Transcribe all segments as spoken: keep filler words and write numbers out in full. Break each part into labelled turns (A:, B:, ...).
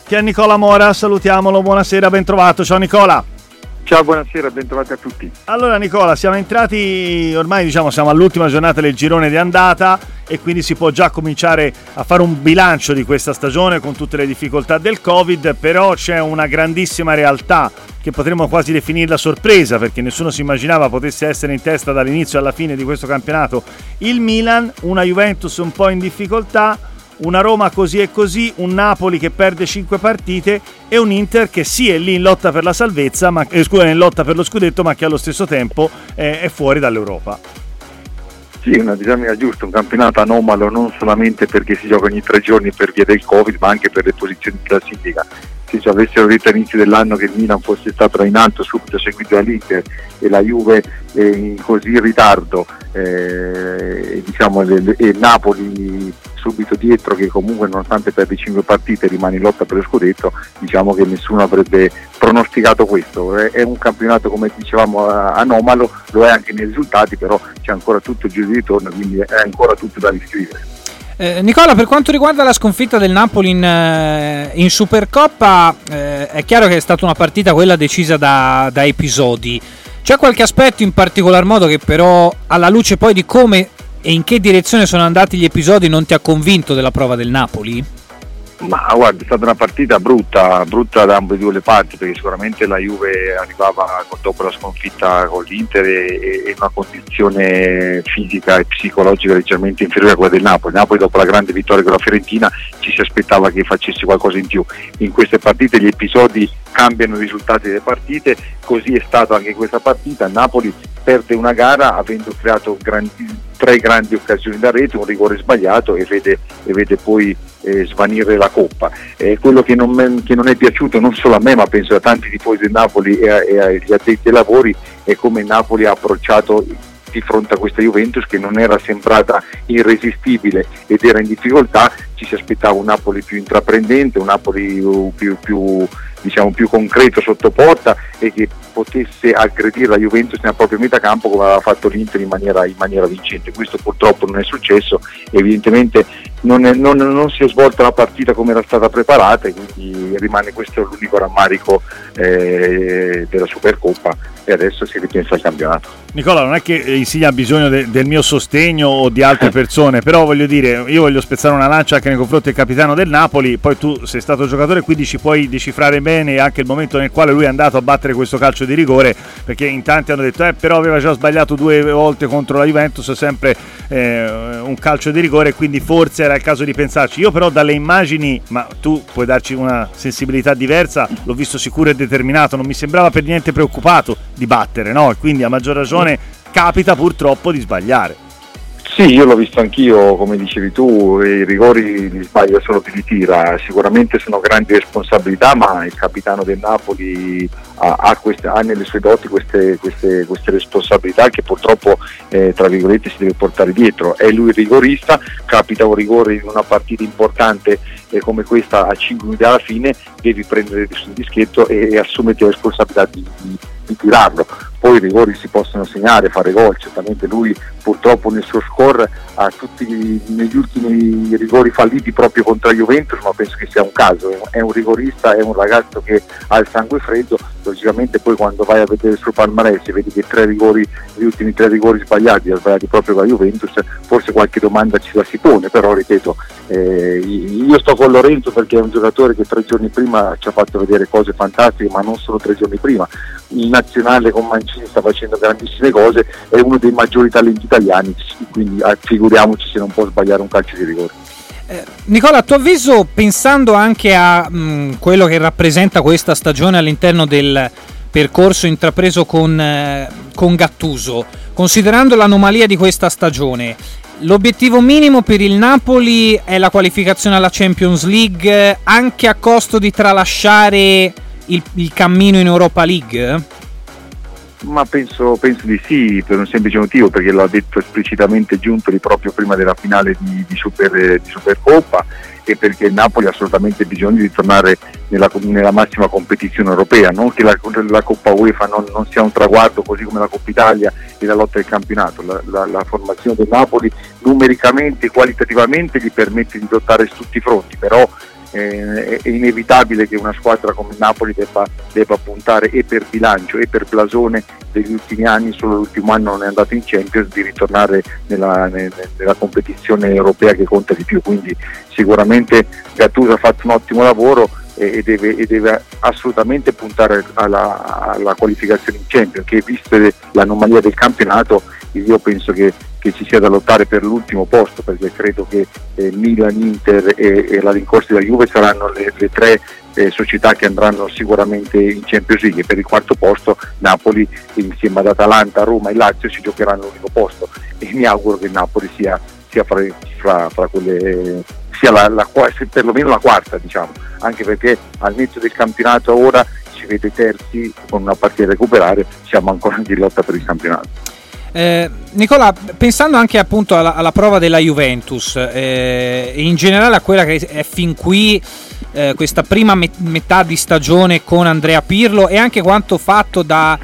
A: che è Nicola Mora, salutiamolo, buonasera, ben trovato, ciao Nicola.
B: Ciao, buonasera, ben trovati a tutti.
A: Allora Nicola, siamo entrati, ormai diciamo siamo all'ultima giornata del girone di andata e quindi si può già cominciare a fare un bilancio di questa stagione con tutte le difficoltà del Covid, però c'è una grandissima realtà che potremmo quasi definirla sorpresa, perché nessuno si immaginava potesse essere in testa dall'inizio alla fine di questo campionato il Milan, una Juventus un po' in difficoltà, una Roma così e così, un Napoli che perde cinque partite e un Inter che sì è lì in lotta per la salvezza, ma eh, scusa, in lotta per lo scudetto, ma che allo stesso tempo eh, è fuori dall'Europa.
B: Sì, una disamina giusta, un campionato anomalo non solamente perché si gioca ogni tre giorni per via del Covid, ma anche per le posizioni di classifica. Se ci avessero detto all'inizio dell'anno che il Milan fosse stato in alto, subito seguito dall'Inter, e la Juve eh, così in ritardo, eh, diciamo, e il Napoli subito dietro, che comunque nonostante perde cinque partite rimane in lotta per lo scudetto, diciamo che nessuno avrebbe pronosticato questo. È un campionato, come dicevamo, anomalo, lo è anche nei risultati, però c'è ancora tutto il giro di ritorno, quindi è ancora tutto da riscrivere.
C: Eh, Nicola, per quanto riguarda la sconfitta del Napoli in, in Supercoppa, eh, è chiaro che è stata una partita quella decisa da, da episodi. C'è qualche aspetto in particolar modo che però, alla luce poi di come e in che direzione sono andati gli episodi, non ti ha convinto della prova del Napoli?
B: Ma guarda, è stata una partita brutta, brutta da ambedue le parti, perché sicuramente la Juve arrivava dopo la sconfitta con l'Inter e in una condizione fisica e psicologica leggermente inferiore a quella del Napoli. Napoli, dopo la grande vittoria con la Fiorentina, ci si aspettava che facesse qualcosa in più. In queste partite gli episodi cambiano i risultati delle partite, così è stato anche in questa partita. Napoli perde una gara avendo creato grandi, tre grandi occasioni da rete, un rigore sbagliato, e vede, e vede poi eh, svanire la Coppa. Eh, quello che non, me, che non è piaciuto non solo a me, ma penso a tanti tifosi del Napoli e, a, e agli addetti ai lavori, è come Napoli ha approcciato di fronte a questa Juventus, che non era sembrata irresistibile ed era in difficoltà. Ci si aspettava un Napoli più intraprendente, un Napoli più, più diciamo più concreto sotto porta, e che potesse aggredire la Juventus nella propria metà campo come aveva fatto l'Inter in maniera, in maniera vincente. Questo purtroppo non è successo, evidentemente non, è, non, non si è svolta la partita come era stata preparata, e quindi rimane questo l'unico rammarico eh, della Supercoppa, e adesso si ripensa al campionato.
A: Nicola, non è che Insigne ha bisogno de, del mio sostegno o di altre persone, però voglio dire, io voglio spezzare una lancia anche nei confronti del capitano del Napoli. Poi tu sei stato giocatore, quindi ci puoi decifrare bene anche il momento nel quale lui è andato a battere questo calcio di rigore, perché in tanti hanno detto eh però aveva già sbagliato due volte contro la Juventus, sempre eh, un calcio di rigore, quindi forse era il caso di pensarci. Io però dalle immagini, ma tu puoi darci una sensibilità diversa, l'ho visto sicuro e determinato, non mi sembrava per niente preoccupato di battere, no? E quindi a maggior ragione capita purtroppo di sbagliare.
B: Sì, io l'ho visto anch'io, come dicevi tu, i rigori li sbaglia solo chi li tira. Sicuramente sono grandi responsabilità, ma il capitano del Napoli ha, ha, queste, ha nelle sue doti queste, queste, queste responsabilità che purtroppo eh, tra virgolette si deve portare dietro. È lui il rigorista, capita un rigore in una partita importante eh, come questa a cinque minuti alla fine, devi prendere sul dischetto e, e assumerti la responsabilità di, di, di tirarlo. Poi i rigori si possono segnare, fare gol, certamente lui purtroppo nel suo score ha tutti negli ultimi rigori falliti proprio contro la Juventus, ma penso che sia un caso, è un rigorista, è un ragazzo che ha il sangue freddo. Logicamente poi quando vai a vedere il suo palmarès e vedi che tre rigori, gli ultimi tre rigori sbagliati li ha sbagliati proprio con la Juventus, forse qualche domanda ci la si pone, però ripeto, eh, io sto con Lorenzo perché è un giocatore che tre giorni prima ci ha fatto vedere cose fantastiche, ma non solo tre giorni prima. Il nazionale con Mancini sta facendo grandissime cose, è uno dei maggiori talenti italiani, quindi figuriamoci se non può sbagliare un calcio di rigore.
C: Eh, Nicola, a tuo avviso, pensando anche a mh, quello che rappresenta questa stagione all'interno del percorso intrapreso con, eh, con Gattuso, considerando l'anomalia di questa stagione, l'obiettivo minimo per il Napoli è la qualificazione alla Champions League, anche a costo di tralasciare il, il cammino in Europa League?
B: Ma penso, penso di sì, per un semplice motivo, perché l'ha detto esplicitamente Giuntoli proprio prima della finale di, di, Super, di Supercoppa, e perché il Napoli ha assolutamente bisogno di tornare nella, nella massima competizione europea. Non che la, la Coppa UEFA non, non sia un traguardo, così come la Coppa Italia e la lotta del campionato. La, la, la formazione del Napoli numericamente e qualitativamente gli permette di lottare su tutti i fronti, però eh, è inevitabile che una squadra come Napoli debba, debba puntare e per bilancio e per blasone degli ultimi anni, solo l'ultimo anno non è andato in Champions, di ritornare nella, nella competizione europea che conta di più. Quindi sicuramente Gattuso ha fatto un ottimo lavoro e deve, e deve assolutamente puntare alla, alla qualificazione in Champions, che viste l'anomalia del campionato io penso che, che ci sia da lottare per l'ultimo posto, perché credo che eh, Milan, Inter e, e la rincorsa della Juve saranno le, le tre eh, società che andranno sicuramente in Champions League, e per il quarto posto Napoli insieme ad Atalanta, Roma e Lazio si giocheranno l'unico posto, e mi auguro che Napoli sia, sia fra, fra, fra quelle sia la, la, perlomeno la quarta, diciamo, anche perché al inizio del campionato ora ci vede terzi con una partita da recuperare, siamo ancora in lotta per il campionato.
C: Eh, Nicola, pensando anche appunto alla, alla prova della Juventus eh, e in generale a quella che è fin qui eh, questa prima met- metà di stagione con Andrea Pirlo, e anche quanto fatto da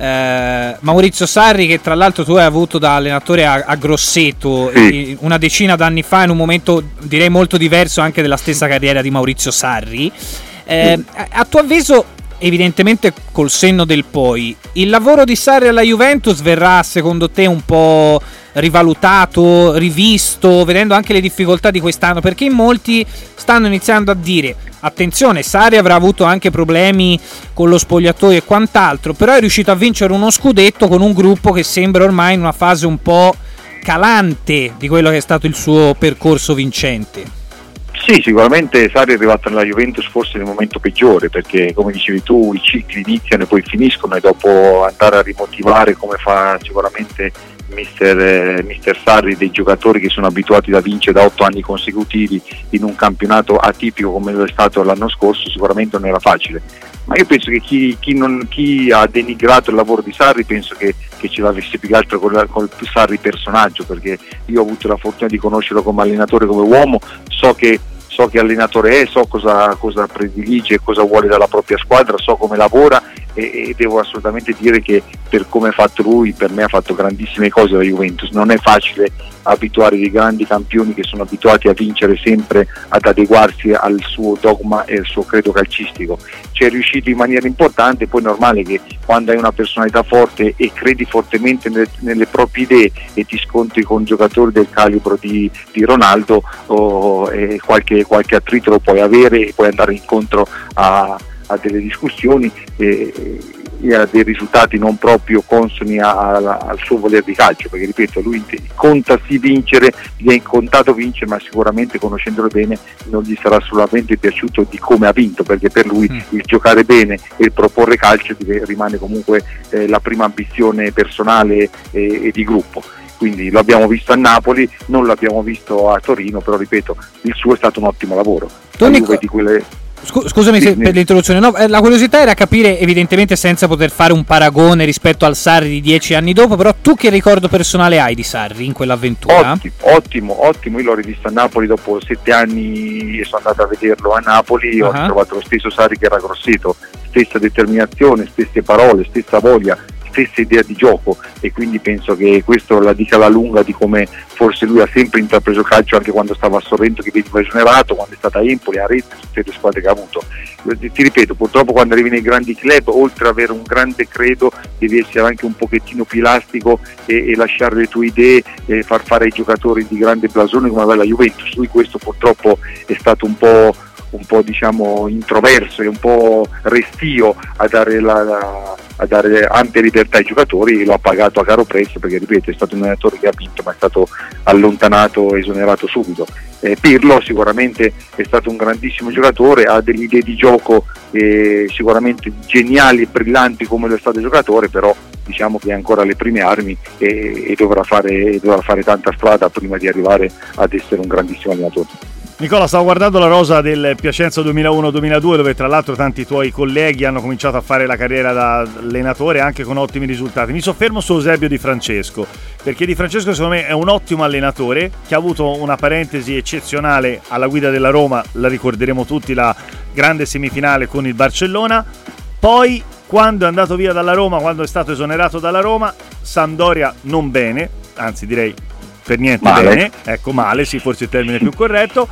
C: eh, Maurizio Sarri, che tra l'altro tu hai avuto da allenatore a, a Grosseto
B: sì.
C: una decina d'anni fa, in un momento direi molto diverso anche della stessa carriera di Maurizio Sarri, eh, sì. a, a tuo avviso, evidentemente col senno del poi, il lavoro di Sarri alla Juventus verrà secondo te un po' rivalutato, rivisto, vedendo anche le difficoltà di quest'anno? Perché in molti stanno iniziando a dire: attenzione, Sarri avrà avuto anche problemi con lo spogliatoio e quant'altro, però è riuscito a vincere uno scudetto con un gruppo che sembra ormai in una fase un po' calante di quello che è stato il suo percorso vincente.
B: Sì, sicuramente Sarri è arrivato nella Juventus forse nel momento peggiore, perché come dicevi tu i cicli iniziano e poi finiscono, e dopo andare a rimotivare come fa sicuramente mister, eh, mister Sarri dei giocatori che sono abituati da vincere da otto anni consecutivi in un campionato atipico come lo è stato l'anno scorso, sicuramente non era facile. Ma io penso che chi, chi, non, chi ha denigrato il lavoro di Sarri penso che, che ce l'avesse più che altro col, col Sarri personaggio, perché io ho avuto la fortuna di conoscerlo come allenatore, come uomo, so che so che allenatore è, so cosa, cosa predilige, cosa vuole dalla propria squadra, so come lavora, e, e devo assolutamente dire che per come ha fatto lui, per me ha fatto grandissime cose la Juventus. Non è facile abituare dei grandi campioni che sono abituati a vincere sempre, ad adeguarsi al suo dogma e al suo credo calcistico. Ci è riuscito in maniera importante, poi è normale che quando hai una personalità forte e credi fortemente nelle, nelle proprie idee e ti scontri con giocatori del calibro di, di Ronaldo, oh, e qualche, qualche attrito lo puoi avere e puoi andare incontro a, a delle discussioni e, e a dei risultati non proprio consoni a, a, al suo voler di calcio, perché ripeto, lui conta sì vincere, gli è contato vincere, ma sicuramente conoscendolo bene non gli sarà assolutamente piaciuto di come ha vinto, perché per lui mm. il giocare bene e il proporre calcio rimane comunque eh, la prima ambizione personale e, e di gruppo. Quindi lo abbiamo visto a Napoli, non l'abbiamo visto a Torino, però ripeto, il suo è stato un ottimo lavoro.
C: Tonico,
B: di quelle...
C: Scusami se per l'introduzione, no, la curiosità era capire, evidentemente senza poter fare un paragone rispetto al Sarri di dieci anni dopo, però tu che ricordo personale hai di Sarri in quell'avventura?
B: Ottimo, ottimo, ottimo. Io l'ho rivisto a Napoli dopo sette anni e sono andato a vederlo a Napoli, uh-huh. Ho trovato lo stesso Sarri che era Grosseto, stessa determinazione, stesse parole, stessa voglia, stessa idea di gioco, e quindi penso che questo la dica alla lunga di come forse lui ha sempre intrapreso calcio, anche quando stava a Sorrento che veniva esonerato, quando è stata a Empoli, a Rennes, tutte le squadre che ha avuto. Ti ripeto, purtroppo quando arrivi nei grandi club, oltre ad avere un grande credo, devi essere anche un pochettino più elastico e, e lasciare le tue idee e far fare ai giocatori di grande blasone come aveva la Juventus. Lui questo purtroppo è stato un po' un po' diciamo introverso e un po' restio a dare la, la a dare ampia libertà ai giocatori, e lo ha pagato a caro prezzo, perché ripeto è stato un allenatore che ha vinto ma è stato allontanato, esonerato subito. eh, Pirlo sicuramente è stato un grandissimo giocatore, ha delle idee di gioco eh, sicuramente geniali e brillanti come lo è stato giocatore, però diciamo che è ancora alle prime armi e, e dovrà fare, dovrà fare tanta strada prima di arrivare ad essere un grandissimo allenatore.
A: Nicola, stavo guardando la rosa del Piacenza duemilauno duemiladue, dove tra l'altro tanti tuoi colleghi hanno cominciato a fare la carriera da allenatore anche con ottimi risultati. Mi soffermo su Eusebio Di Francesco, perché Di Francesco secondo me è un ottimo allenatore che ha avuto una parentesi eccezionale alla guida della Roma, la ricorderemo tutti, la grande semifinale con il Barcellona. Poi quando è andato via dalla Roma, quando è stato esonerato dalla Roma, Sampdoria non bene, anzi direi per niente
B: male.
A: bene, ecco male, sì, forse il termine più corretto.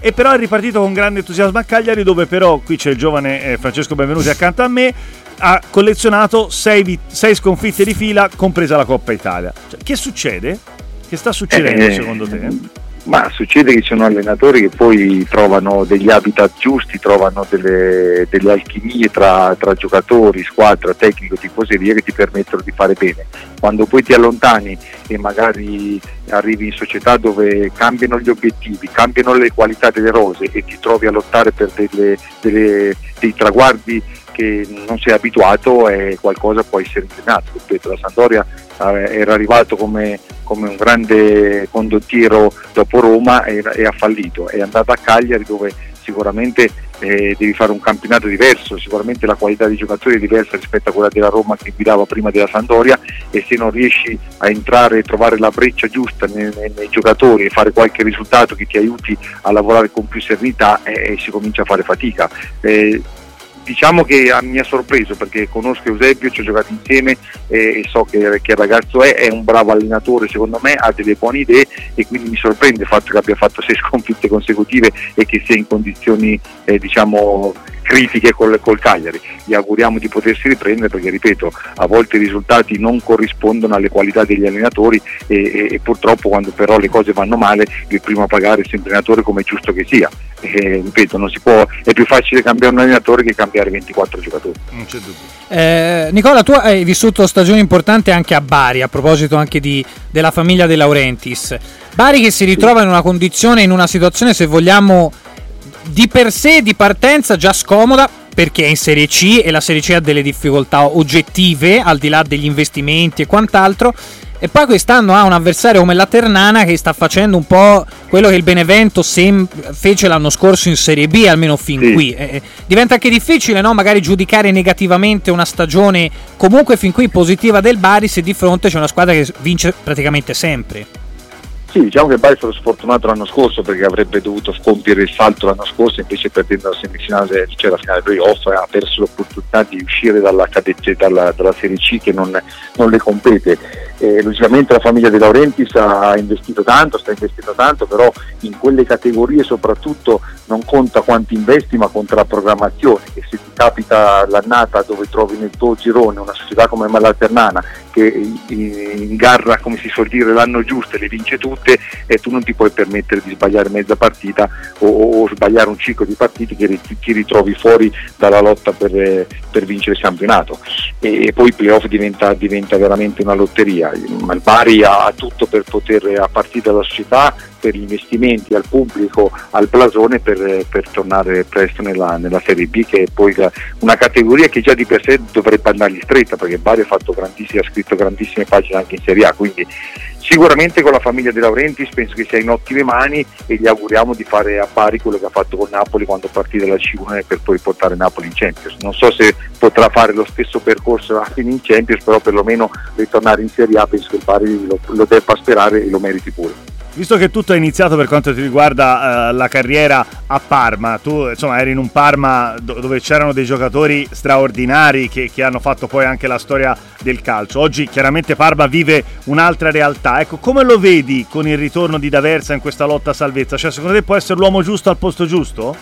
A: e però è ripartito con grande entusiasmo a Cagliari, dove però qui c'è il giovane eh, Francesco Benvenuti accanto a me, ha collezionato sei, vi- sei sconfitte di fila, compresa la Coppa Italia. Cioè, che succede? Che sta succedendo
B: eh,
A: secondo te?
B: Ma succede che ci sono allenatori che poi trovano degli habitat giusti, trovano delle, delle alchimie tra, tra giocatori, squadra, tecnico, tifoseria che ti permettono di fare bene. Quando poi ti allontani e magari arrivi in società dove cambiano gli obiettivi, cambiano le qualità delle rose e ti trovi a lottare per delle, delle, dei traguardi che non sei abituato, e qualcosa può essere inclinato. Ripeto, la Sampdoria eh, era arrivato come, come un grande condottiero dopo Roma e, e ha fallito, è andato a Cagliari dove sicuramente eh, devi fare un campionato diverso, sicuramente la qualità dei giocatori è diversa rispetto a quella della Roma che guidava prima della Sampdoria, e se non riesci a entrare e trovare la breccia giusta nei, nei, nei giocatori e fare qualche risultato che ti aiuti a lavorare con più serenità, eh, si comincia a fare fatica. Eh, Diciamo che mi ha sorpreso, perché conosco Eusebio, ci ho giocato insieme eh, e so che, che ragazzo è, è un bravo allenatore, secondo me ha delle buone idee, e quindi mi sorprende il fatto che abbia fatto sei sconfitte consecutive e che sia in condizioni eh, diciamo critiche col, col Cagliari. Gli auguriamo di potersi riprendere, perché ripeto, a volte i risultati non corrispondono alle qualità degli allenatori e, e, e purtroppo quando però le cose vanno male il primo a pagare è sempre l'allenatore, come è giusto che sia. E, ripeto, non si può, è più facile cambiare un allenatore che cambiare ventiquattro giocatori.
A: Non c'è dubbio.
C: Eh, Nicola, tu hai vissuto stagioni importanti anche a Bari, a proposito anche di, della famiglia De Laurentiis. Bari che si ritrova in una condizione, in una situazione, se vogliamo, di per sé di partenza già scomoda, perché è in Serie C e la Serie C ha delle difficoltà oggettive al di là degli investimenti e quant'altro, e poi quest'anno ha un avversario come la Ternana che sta facendo un po' quello che il Benevento sem- fece l'anno scorso in Serie B, almeno fin sì. qui. Eh, diventa anche difficile, no? Magari giudicare negativamente una stagione comunque fin qui positiva del Bari se di fronte c'è una squadra che vince praticamente sempre.
B: Sì, diciamo che il Bari è stato sfortunato l'anno scorso, perché avrebbe dovuto compiere il salto l'anno scorso, invece perdendo la semifinale, cioè la finale playoff, ha perso l'opportunità di uscire dalla, cadette, dalla, dalla Serie C che non, non le compete. Eh, logicamente la famiglia De Laurentiis ha investito tanto, sta investindo tanto, però in quelle categorie soprattutto non conta quanti investi, ma conta la programmazione, che se ti capita l'annata dove trovi nel tuo girone una società come la Ternana che ingarra, come si suol dire, l'anno giusto e le vince tutte, e tu non ti puoi permettere di sbagliare mezza partita o, o sbagliare un ciclo di partite che ti ritrovi fuori dalla lotta per, per vincere il campionato, e, e poi il playoff diventa, diventa veramente una lotteria. Ma il Bari ha tutto per poter, a partire dalla società, per gli investimenti, al pubblico, al blasone, per, per tornare presto nella, nella Serie B, che è poi una categoria che già di per sé dovrebbe andargli stretta, perché Bari ha fatto grandissime, ha scritto grandissime pagine anche in Serie A, quindi sicuramente con la famiglia De Laurentiis penso che sia in ottime mani, e gli auguriamo di fare a Bari quello che ha fatto con Napoli quando partì dalla C uno per poi portare Napoli in Champions. Non so se potrà fare lo stesso percorso anche in Champions, però perlomeno ritornare in Serie A penso che il Bari lo, lo debba sperare e lo meriti pure.
A: Visto che tutto è iniziato per quanto ti riguarda uh, la carriera a Parma, tu insomma eri in un Parma do- dove c'erano dei giocatori straordinari che, che hanno fatto poi anche la storia del calcio. Oggi chiaramente Parma vive un'altra realtà. Ecco, come lo vedi con il ritorno di D'Aversa in questa lotta a salvezza? Cioè, secondo te può essere l'uomo giusto al posto giusto?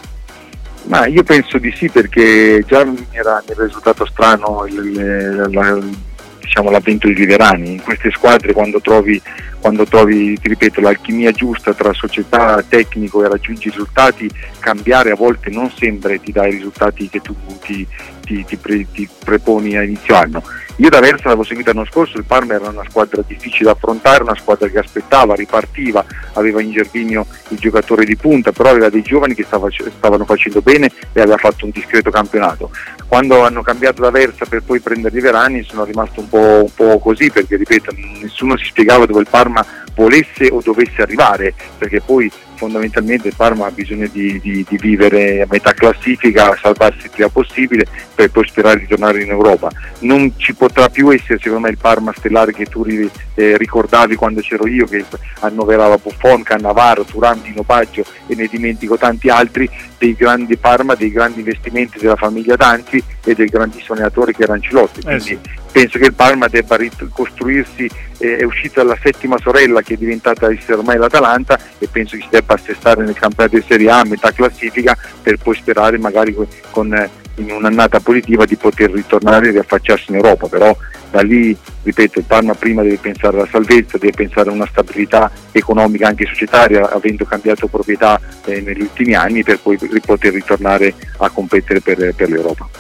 B: Ma io penso di sì, perché già mi era, mi era risultato strano il, il, la, diciamo, l'avvento di Liverani. In queste squadre, quando trovi quando trovi, ti ripeto, l'alchimia giusta tra società, tecnico e raggiungi i risultati, cambiare a volte non sempre ti dà i risultati che tu ti, ti, ti, pre, ti preponi a inizio anno. Io D'Aversa l'avevo seguito l'anno scorso, il Parma era una squadra difficile da affrontare, una squadra che aspettava, ripartiva, aveva in Gervinho il giocatore di punta, però aveva dei giovani che stava, stavano facendo bene e aveva fatto un discreto campionato. Quando hanno cambiato D'Aversa per poi prendere Liverani sono rimasto un po', un po' così, perché ripeto, nessuno si spiegava dove il Parma volesse o dovesse arrivare, perché poi fondamentalmente il Parma ha bisogno di, di, di vivere a metà classifica, salvarsi il prima possibile per poi sperare di tornare in Europa. Non ci potrà più essere secondo me il Parma stellare che tu eh, ricordavi quando c'ero io, che annoverava Buffon, Cannavaro, Thuram, Dino Baggio e ne dimentico tanti altri, dei grandi Parma, dei grandi investimenti della famiglia Danzi e del grandissimo allenatore che era Ancelotti. Quindi
A: eh sì.
B: penso che il Parma debba ricostruirsi, eh, è uscita dalla settima sorella che è diventata essere ormai l'Atalanta, e penso che si debba assestare nel campionato di Serie A a metà classifica, per poi sperare magari con, eh, in un'annata positiva di poter ritornare e riaffacciarsi in Europa. Però da lì, ripeto, il Parma prima deve pensare alla salvezza, deve pensare a una stabilità economica anche societaria, avendo cambiato proprietà eh, negli ultimi anni, per poi poter ritornare a competere per, per l'Europa.